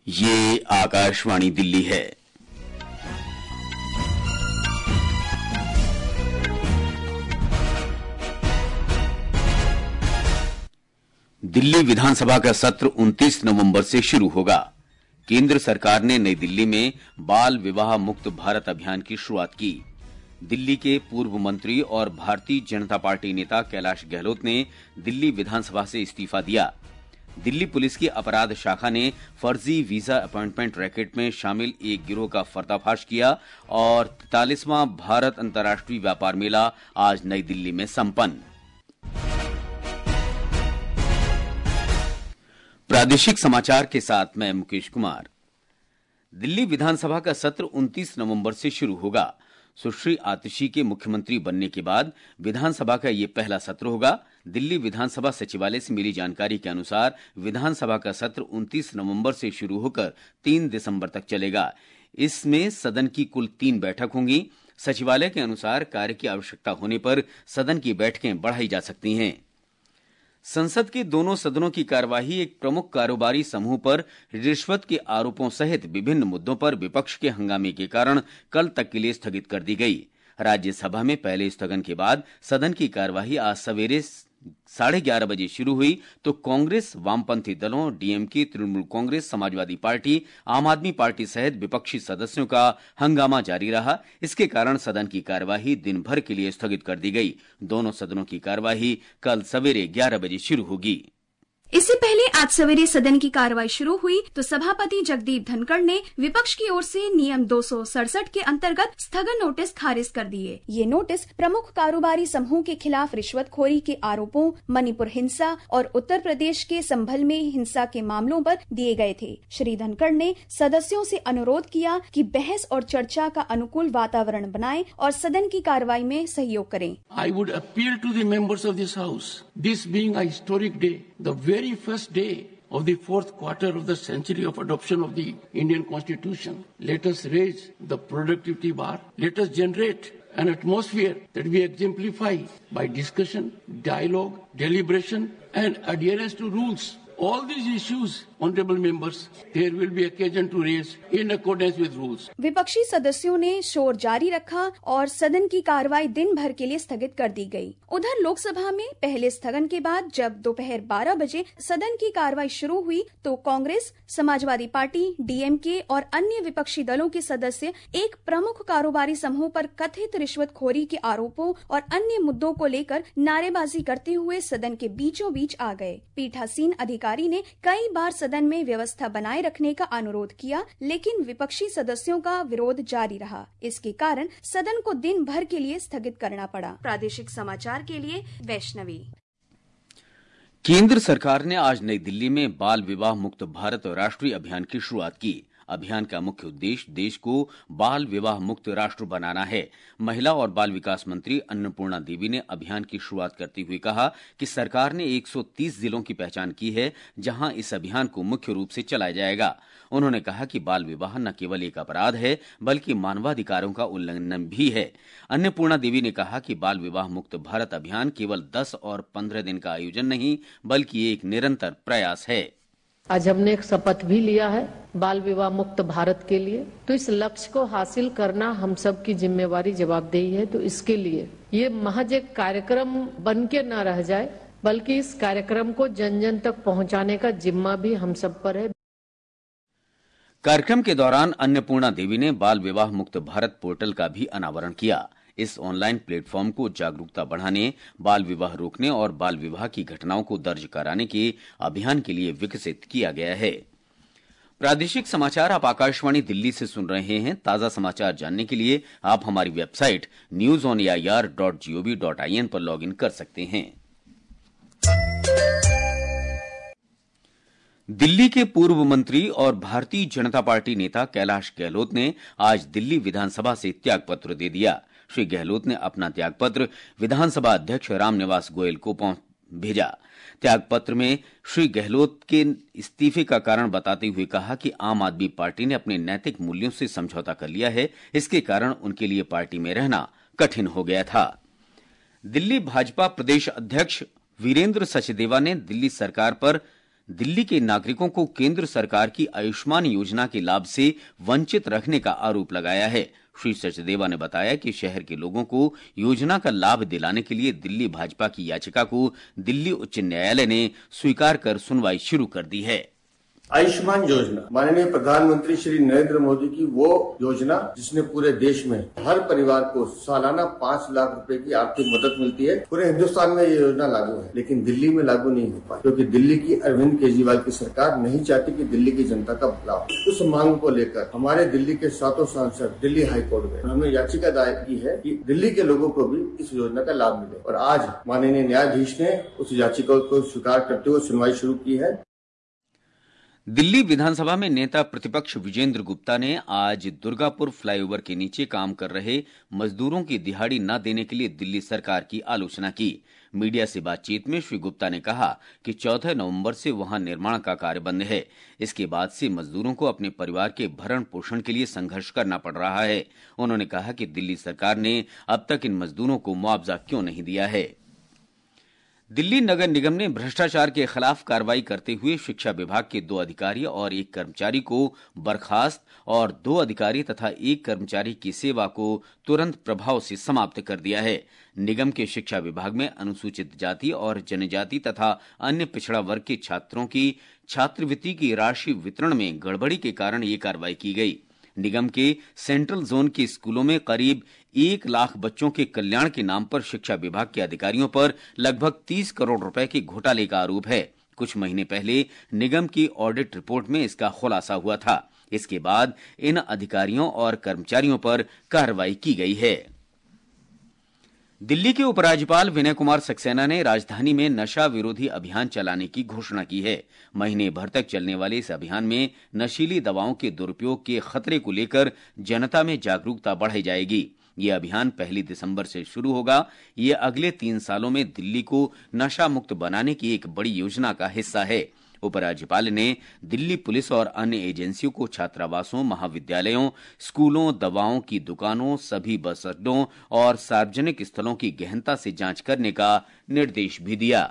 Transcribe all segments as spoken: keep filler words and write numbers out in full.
ये आकाशवाणी दिल्ली है। दिल्ली विधानसभा का सत्र उनतीस नवंबर से शुरू होगा। केंद्र सरकार ने नई दिल्ली में बाल विवाह मुक्त भारत अभियान की शुरुआत की। दिल्ली के पूर्व मंत्री और भारतीय जनता पार्टी नेता कैलाश गहलोत ने दिल्ली विधानसभा से इस्तीफा दिया। दिल्ली पुलिस की अपराध शाखा ने फर्जी वीजा अपॉइंटमेंट रैकेट में शामिल एक गिरोह का पर्दाफाश किया और तैंतालीसवां भारत अंतर्राष्ट्रीय व्यापार मेला आज नई दिल्ली में संपन्न। प्रादेशिक समाचार के साथ मैं मुकेश कुमार। दिल्ली विधानसभा का सत्र उनतीस नवंबर से शुरू होगा। सुश्री आतिशी के मुख्यमंत्री बनने के बाद विधानसभा का यह पहला सत्र होगा। दिल्ली विधानसभा सचिवालय से मिली जानकारी के अनुसार विधानसभा का सत्र उनतीस नवंबर से शुरू होकर तीन दिसंबर तक चलेगा। इसमें सदन की कुल तीन बैठक होंगी। सचिवालय के अनुसार कार्य की आवश्यकता होने पर सदन की बैठकें बढ़ाई जा सकती हैं। संसद के दोनों सदनों की कार्यवाही एक प्रमुख कारोबारी समूह पर रिश्वत के आरोपों सहित विभिन्न मुद्दों पर विपक्ष के हंगामे के कारण कल तक के लिए स्थगित कर दी गई। राज्यसभा में पहले स्थगन के बाद सदन की कार्यवाही आज सवेरे साढ़े ग्यारह बजे शुरू हुई तो कांग्रेस, वामपंथी दलों, डीएमके, तृणमूल कांग्रेस, समाजवादी पार्टी, आम आदमी पार्टी सहित विपक्षी सदस्यों का हंगामा जारी रहा। इसके कारण सदन की कार्यवाही दिन भर के लिए स्थगित कर दी गई। दोनों सदनों की कार्यवाही कल सवेरे ग्यारह बजे शुरू होगी। इससे पहले आज सवेरे सदन की कार्रवाई शुरू हुई तो सभापति जगदीप धनखड़ ने विपक्ष की ओर से नियम दो सौ सड़सठ के अंतर्गत स्थगन नोटिस खारिज कर दिए। ये नोटिस प्रमुख कारोबारी समूह के खिलाफ रिश्वतखोरी के आरोपों, मणिपुर हिंसा और उत्तर प्रदेश के संभल में हिंसा के मामलों पर दिए गए थे। श्री धनखड़ ने सदस्यों से अनुरोध किया कि बहस और चर्चा का अनुकूल वातावरण बनाएं और सदन की कार्रवाई में सहयोग करें। I would appeal to the members of this house, this being a historic day, the very first day of the fourth quarter of the century of adoption of the Indian Constitution. Let us raise the productivity bar. Let us generate an atmosphere that we exemplify by discussion, dialogue, deliberation and adherence to rules. All these issues, honorable members, there will be occasion to raise in accordance with rules. विपक्षी सदस्यों ने शोर जारी रखा और सदन की कार्रवाई दिन भर के लिए स्थगित कर दी गई। उधर लोकसभा में पहले स्थगन के बाद जब दोपहर बारह बजे सदन की कार्रवाई शुरू हुई तो कांग्रेस, समाजवादी पार्टी, डीएमके और अन्य विपक्षी दलों के सदस्य एक प्रमुख कारोबारी समूह पर कथित रिश्वतखोरी के आरोपों और अन्य मुद्दों को लेकर नारेबाजी करते हुए सदन के बीचों बीच आ गए। पीठासीन अधिकारी ने कई बार सदन में व्यवस्था बनाए रखने का अनुरोध किया, लेकिन विपक्षी सदस्यों का विरोध जारी रहा। इसके कारण सदन को दिन भर के लिए स्थगित करना पड़ा। प्रादेशिक समाचार के लिए वैष्णवी। केंद्र सरकार ने आज नई दिल्ली में बाल विवाह मुक्त भारत राष्ट्रीय अभियान की शुरुआत की। अभियान का मुख्य उद्देश्य देश को बाल विवाह मुक्त राष्ट्र बनाना है। महिला और बाल विकास मंत्री अन्नपूर्णा देवी ने अभियान की शुरुआत करते हुए कहा कि सरकार ने एक सौ तीस जिलों की पहचान की है जहां इस अभियान को मुख्य रूप से चलाया जाएगा। उन्होंने कहा कि बाल विवाह न केवल एक अपराध है बल्कि मानवाधिकारों का उल्लंघन भी है। अन्नपूर्णा देवी ने कहा कि बाल विवाह मुक्त भारत अभियान केवल दस और पंद्रह दिन का आयोजन नहीं बल्कि एक निरंतर प्रयास है। आज हमने एक शपथ भी लिया है बाल विवाह मुक्त भारत के लिए। तो इस लक्ष्य को हासिल करना हम सब की जिम्मेवारी, जवाबदेही है। तो इसके लिए ये महज एक कार्यक्रम बन के न रह जाए बल्कि इस कार्यक्रम को जन जन तक पहुंचाने का जिम्मा भी हम सब पर है। कार्यक्रम के दौरान अन्नपूर्णा देवी ने बाल विवाह मुक्त भारत पोर्टल का भी अनावरण किया। इस ऑनलाइन प्लेटफॉर्म को जागरूकता बढ़ाने, बाल विवाह रोकने और बाल विवाह की घटनाओं को दर्ज कराने के अभियान के लिए विकसित किया गया है। प्रादेशिक समाचार आप आकाशवाणी दिल्ली से सुन रहे हैं। ताजा समाचार जानने के लिए आप हमारी website news on A I R dot G O V dot I N पर लॉग इन कर सकते हैं। दिल्ली के पूर्व मंत्री और भारतीय जनता पार्टी नेता कैलाश गहलोत ने आज दिल्ली विधानसभा से त्यागपत्र दे दिया। श्री गहलोत ने अपना त्यागपत्र विधानसभा अध्यक्ष रामनिवास गोयल को भेजा। त्यागपत्र में श्री गहलोत के इस्तीफे का कारण बताते हुए कहा कि आम आदमी पार्टी ने अपने नैतिक मूल्यों से समझौता कर लिया है। इसके कारण उनके लिए पार्टी में रहना कठिन हो गया था। दिल्ली भाजपा प्रदेश अध्यक्ष वीरेंद्र सचदेवा ने दिल्ली सरकार पर दिल्ली के नागरिकों को केंद्र सरकार की आयुष्मान योजना के लाभ से वंचित रखने का आरोप लगाया है। श्री सचदेवा ने बताया कि शहर के लोगों को योजना का लाभ दिलाने के लिए दिल्ली भाजपा की याचिका को दिल्ली उच्च न्यायालय ने स्वीकार कर सुनवाई शुरू कर दी है। आयुष्मान योजना माननीय प्रधानमंत्री श्री नरेंद्र मोदी की वो योजना जिसने पूरे देश में हर परिवार को सालाना पाँच लाख रुपए की आर्थिक मदद मिलती है। पूरे हिंदुस्तान में ये योजना लागू है, लेकिन दिल्ली में लागू नहीं हो पाई क्योंकि दिल्ली की अरविंद केजरीवाल की सरकार नहीं चाहती कि दिल्ली की जनता का भला हो। उस मांग को लेकर हमारे दिल्ली के सातों सांसद दिल्ली हाईकोर्ट में हमने याचिका दायर की है कि दिल्ली के लोगों को भी इस योजना का लाभ मिले और आज माननीय न्यायाधीश ने उस याचिका को स्वीकार करते हुए सुनवाई शुरू की है। दिल्ली विधानसभा में नेता प्रतिपक्ष विजेंद्र गुप्ता ने आज दुर्गापुर फ्लाईओवर के नीचे काम कर रहे मजदूरों की दिहाड़ी न देने के लिए दिल्ली सरकार की आलोचना की। मीडिया से बातचीत में श्री गुप्ता ने कहा कि चौदह नवंबर से वहां निर्माण का कार्य बंद है। इसके बाद से मजदूरों को अपने परिवार के भरण पोषण के लिए संघर्ष करना पड़ रहा है। उन्होंने कहा कि दिल्ली सरकार ने अब तक इन मजदूरों को मुआवजा क्यों नहीं दिया है। दिल्ली नगर निगम ने भ्रष्टाचार के खिलाफ कार्रवाई करते हुए शिक्षा विभाग के दो अधिकारी और एक कर्मचारी को बर्खास्त और दो अधिकारी तथा एक कर्मचारी की सेवा को तुरंत प्रभाव से समाप्त कर दिया है। निगम के शिक्षा विभाग में अनुसूचित जाति और जनजाति तथा अन्य पिछड़ा वर्ग के छात्रों की छात्रवृत्ति की राशि वितरण में गड़बड़ी के कारण ये कार्रवाई की गई। निगम के सेंट्रल जोन के स्कूलों में करीब एक लाख बच्चों के कल्याण के नाम पर शिक्षा विभाग के अधिकारियों पर लगभग तीस करोड़ रुपए के घोटाले का आरोप है। कुछ महीने पहले निगम की ऑडिट रिपोर्ट में इसका खुलासा हुआ था। इसके बाद इन अधिकारियों और कर्मचारियों पर कार्रवाई की गई है। दिल्ली के उपराज्यपाल विनय कुमार सक्सेना ने राजधानी में नशा विरोधी अभियान चलाने की घोषणा की है। महीने भर तक चलने वाले इस अभियान में नशीली दवाओं के दुरुपयोग के खतरे को लेकर जनता में जागरूकता बढ़ाई जाएगी। ये अभियान पहली दिसंबर से शुरू होगा। ये अगले तीन सालों में दिल्ली को नशा मुक्त बनाने की एक बड़ी योजना का हिस्सा है। उपराज्यपाल ने दिल्ली पुलिस और अन्य एजेंसियों को छात्रावासों, महाविद्यालयों, स्कूलों, दवाओं की दुकानों, सभी बस अड्डों और सार्वजनिक स्थलों की गहनता से जांच करने का निर्देश भी दिया।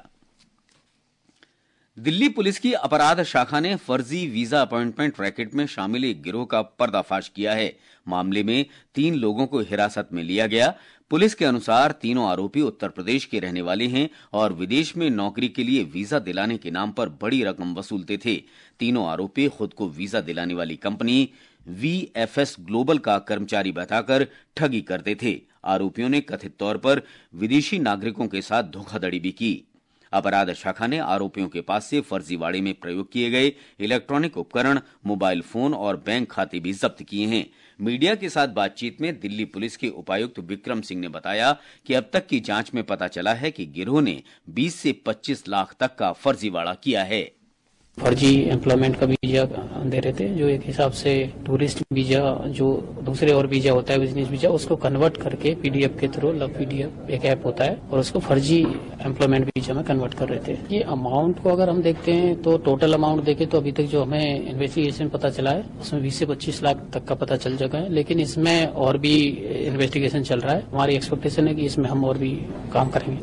दिल्ली पुलिस की अपराध शाखा ने फर्जी वीजा अपॉइंटमेंट रैकेट में शामिल एक गिरोह का पर्दाफाश किया है। मामले में तीन लोगों को हिरासत में लिया गया। पुलिस के अनुसार तीनों आरोपी उत्तर प्रदेश के रहने वाले हैं और विदेश में नौकरी के लिए वीजा दिलाने के नाम पर बड़ी रकम वसूलते थे। तीनों आरोपी खुद को वीजा दिलाने वाली कंपनी वीएफएस ग्लोबल का कर्मचारी बताकर ठगी करते थे। आरोपियों ने कथित तौर पर विदेशी नागरिकों के साथ धोखाधड़ी भी की। अपराध शाखा ने आरोपियों के पास से फर्जीवाड़े में प्रयोग किए गए इलेक्ट्रॉनिक उपकरण, मोबाइल फोन और बैंक खाते भी जब्त किए हैं। मीडिया के साथ बातचीत में दिल्ली पुलिस के उपायुक्त विक्रम सिंह ने बताया कि अब तक की जांच में पता चला है कि गिरोह ने बीस से पच्चीस लाख तक का फर्जीवाड़ा किया है। फर्जी एम्प्लॉयमेंट का वीजा दे रहे थे, जो एक हिसाब से टूरिस्ट वीजा, जो दूसरे और वीजा होता है बिजनेस वीजा, उसको कन्वर्ट करके पीडीएफ के थ्रू, लव पीडीएफ एक ऐप होता है, और उसको फर्जी एम्प्लॉयमेंट वीजा में कन्वर्ट कर रहे थे। ये अमाउंट को अगर हम देखते हैं तो टोटल अमाउंट देखें तो अभी तक जो हमें इन्वेस्टिगेशन पता चला है उसमें बीस से पच्चीस लाख तक का पता चल चुका है, लेकिन इसमें और भी इन्वेस्टिगेशन चल रहा है। हमारी एक्सपेक्टेशन है कि इसमें हम और भी काम करेंगे।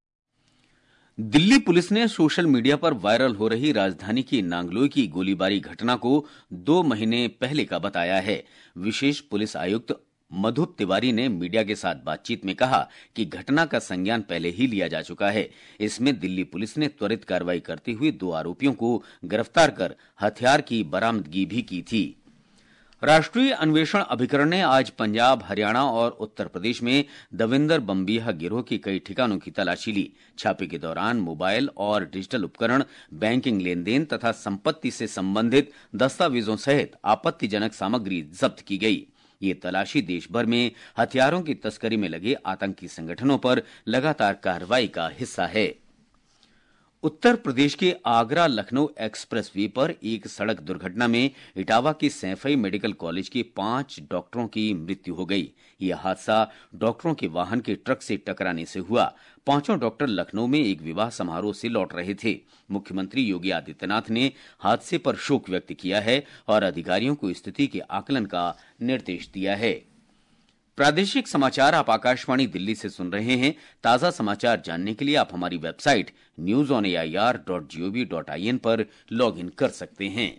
दिल्ली पुलिस ने सोशल मीडिया पर वायरल हो रही राजधानी की नांगलोई की गोलीबारी घटना को दो महीने पहले का बताया है। विशेष पुलिस आयुक्त मधुप तिवारी ने मीडिया के साथ बातचीत में कहा कि घटना का संज्ञान पहले ही लिया जा चुका है। इसमें दिल्ली पुलिस ने त्वरित कार्रवाई करते हुए दो आरोपियों को गिरफ्तार कर हथियार की बरामदगी भी की थी। राष्ट्रीय अन्वेषण अभिकरण ने आज पंजाब, हरियाणा और उत्तर प्रदेश में दविंदर बम्बिया गिरोह के कई ठिकानों की तलाशी ली। छापे के दौरान मोबाइल और डिजिटल उपकरण, बैंकिंग लेन देन तथा संपत्ति से संबंधित दस्तावेजों सहित आपत्तिजनक सामग्री जब्त की गई। ये तलाशी देश भर में हथियारों की तस्करी में लगे आतंकी संगठनों पर लगातार कार्रवाई का हिस्सा है। उत्तर प्रदेश के आगरा लखनऊ एक्सप्रेस वे पर एक सड़क दुर्घटना में इटावा के सैफई मेडिकल कॉलेज के पांच डॉक्टरों की मृत्यु हो गई। यह हादसा डॉक्टरों के वाहन के ट्रक से टकराने से हुआ। पांचों डॉक्टर लखनऊ में एक विवाह समारोह से लौट रहे थे। मुख्यमंत्री योगी आदित्यनाथ ने हादसे पर शोक व्यक्त किया है और अधिकारियों को स्थिति के आकलन का निर्देश दिया है। प्रादेशिक समाचार आप आकाशवाणी दिल्ली से सुन रहे हैं। ताजा समाचार जानने के लिए आप हमारी website news on A I R dot G O V dot I N पर लॉग इन कर सकते हैं।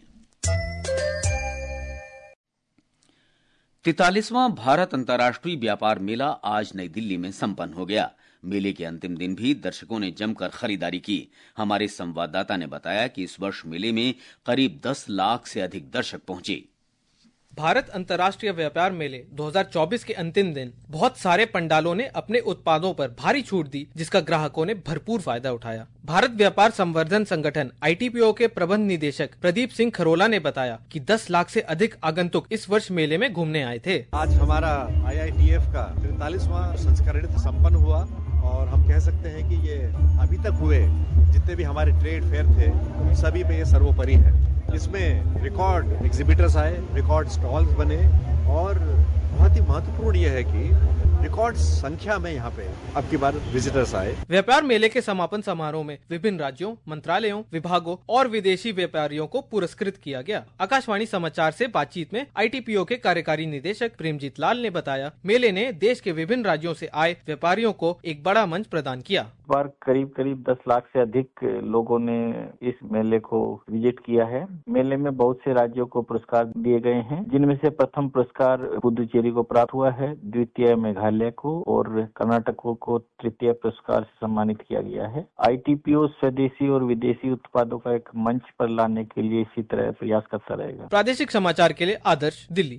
तैंतालीसवां भारत अंतर्राष्ट्रीय व्यापार मेला आज नई दिल्ली में संपन्न हो गया। मेले के अंतिम दिन भी दर्शकों ने जमकर खरीदारी की। हमारे संवाददाता ने बताया कि इस वर्ष मेले में करीब दस लाख से अधिक दर्शक पहुंचे। भारत अंतर्राष्ट्रीय व्यापार मेले दो हज़ार चौबीस के अंतिम दिन बहुत सारे पंडालों ने अपने उत्पादों पर भारी छूट दी, जिसका ग्राहकों ने भरपूर फायदा उठाया। भारत व्यापार संवर्धन संगठन आई टी पी ओ के प्रबंध निदेशक प्रदीप सिंह खरोला ने बताया कि दस लाख से अधिक आगंतुक इस वर्ष मेले में घूमने आए थे। आज हमारा आई आई टी एफ का तैंतालीसवां संस्करण संपन्न हुआ और हम कह सकते हैं कि ये अभी तक हुए जितने भी हमारे ट्रेड फेयर थे उन सभी पे ये सर्वोपरि है। इसमें रिकॉर्ड एग्जिबिटर्स आए, रिकॉर्ड स्टॉल्स बने और बहुत ही महत्वपूर्ण यह है कि रिकॉर्ड संख्या में यहाँ पे अब की बार विजिटर्स आए। व्यापार मेले के समापन समारोह में विभिन्न राज्यों, मंत्रालयों, विभागों और विदेशी व्यापारियों को पुरस्कृत किया गया। आकाशवाणी समाचार से बातचीत में आई टी पी ओ के कार्यकारी निदेशक प्रेमजीत लाल ने बताया, मेले ने देश के विभिन्न राज्यों से आए व्यापारियों को एक बड़ा मंच प्रदान किया। इस बार करीब करीब दस लाख से अधिक लोगों ने इस मेले को विजिट किया है। मेले में बहुत से राज्यों को पुरस्कार दिए गए हैं, जिनमें से प्रथम पुरस्कार पुदुचेरी को प्राप्त हुआ है, द्वितीय मेघालय को और कर्नाटक को तृतीय पुरस्कार से सम्मानित किया गया है। आई टी पी ओ स्वदेशी और विदेशी उत्पादों का एक मंच पर लाने के लिए इसी तरह प्रयास करता रहेगा। प्रादेशिक समाचार के लिए आदर्श, दिल्ली।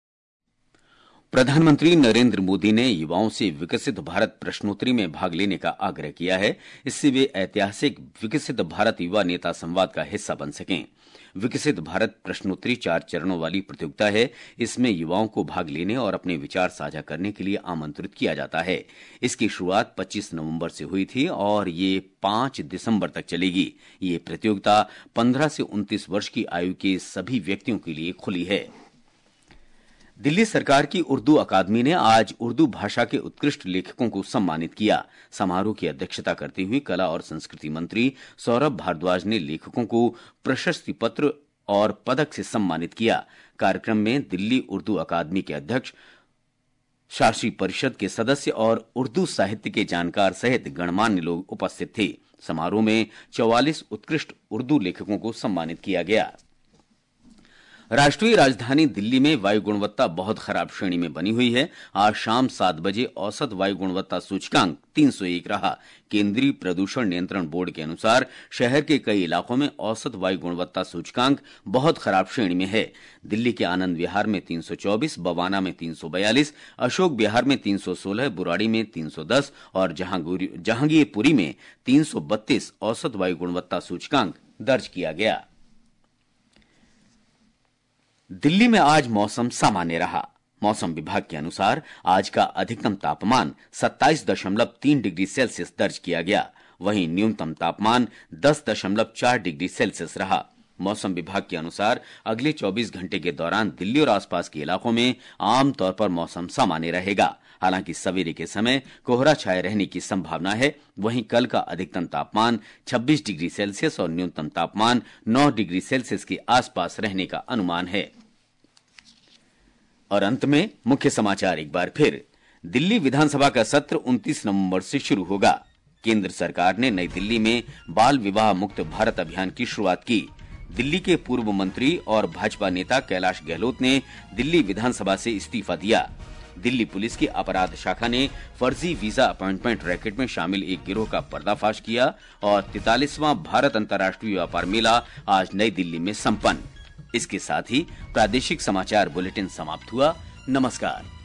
प्रधानमंत्री नरेंद्र मोदी ने युवाओं से विकसित भारत प्रश्नोत्तरी में भाग लेने का आग्रह किया है। इससे वे ऐतिहासिक विकसित भारत युवा नेता संवाद का हिस्सा बन सकें। विकसित भारत प्रश्नोत्तरी चार चरणों वाली प्रतियोगिता है। इसमें युवाओं को भाग लेने और अपने विचार साझा करने के लिए आमंत्रित किया जाता है। इसकी शुरुआत पच्चीस नवंबर से हुई थी और ये पांच दिसंबर तक चलेगी। ये प्रतियोगिता पंद्रह से उनतीस वर्ष की आयु के सभी व्यक्तियों के लिए खुली है। दिल्ली सरकार की उर्दू अकादमी ने आज उर्दू भाषा के उत्कृष्ट लेखकों को सम्मानित किया। समारोह की अध्यक्षता करते हुए कला और संस्कृति मंत्री सौरभ भारद्वाज ने लेखकों को प्रशस्ति पत्र और पदक से सम्मानित किया। कार्यक्रम में दिल्ली उर्दू अकादमी के अध्यक्ष, शासी परिषद के सदस्य और उर्दू साहित्य के जानकार सहित गणमान्य लोग उपस्थित थे। समारोह में चौवालीस उत्कृष्ट उर्दू लेखकों को सम्मानित किया गया। राष्ट्रीय राजधानी दिल्ली में वायु गुणवत्ता बहुत खराब श्रेणी में बनी हुई है। आज शाम सात बजे औसत वायु गुणवत्ता सूचकांक तीन सौ एक रहा। केंद्रीय प्रदूषण नियंत्रण बोर्ड के अनुसार शहर के कई इलाकों में औसत वायु गुणवत्ता सूचकांक बहुत खराब श्रेणी में है। दिल्ली के आनंद विहार में तीन सौ चौबीस, बवाना में तीन सौ बयालीस, अशोक विहार में तीन सौ सोलह, बुराड़ी में तीन सौ दस और जहांगीरपुरी में तीन सौ बत्तीस औसत वायु गुणवत्ता सूचकांक दर्ज किया गया। दिल्ली में आज मौसम सामान्य रहा। मौसम विभाग के अनुसार आज का अधिकतम तापमान सत्ताईस दशमलव तीन डिग्री सेल्सियस दर्ज किया गया। वहीं न्यूनतम तापमान दस दशमलव चार डिग्री सेल्सियस रहा। मौसम विभाग के अनुसार अगले चौबीस घंटे के दौरान दिल्ली और आसपास के इलाकों में आमतौर पर मौसम सामान्य रहेगा। हालांकि सवेरे के समय कोहरा छाए रहने की संभावना है। वहीं कल का अधिकतम तापमान छब्बीस डिग्री सेल्सियस और न्यूनतम तापमान नौ डिग्री सेल्सियस के आसपास रहने का अनुमान है। और अंत में मुख्य समाचार एक बार फिर। दिल्ली विधानसभा का सत्र उनतीस नवंबर से शुरू होगा। केंद्र सरकार ने नई दिल्ली में बाल विवाह मुक्त भारत अभियान की शुरुआत की। दिल्ली के पूर्व मंत्री और भाजपा नेता कैलाश गहलोत ने दिल्ली विधानसभा से इस्तीफा दिया। दिल्ली पुलिस की अपराध शाखा ने फर्जी वीजा अपॉइंटमेंट रैकेट में शामिल एक गिरोह का पर्दाफाश किया और तैंतालीसवां भारत अंतर्राष्ट्रीय व्यापार मेला आज नई दिल्ली में संपन्न। इसके साथ ही प्रादेशिक समाचार बुलेटिन समाप्त हुआ। नमस्कार।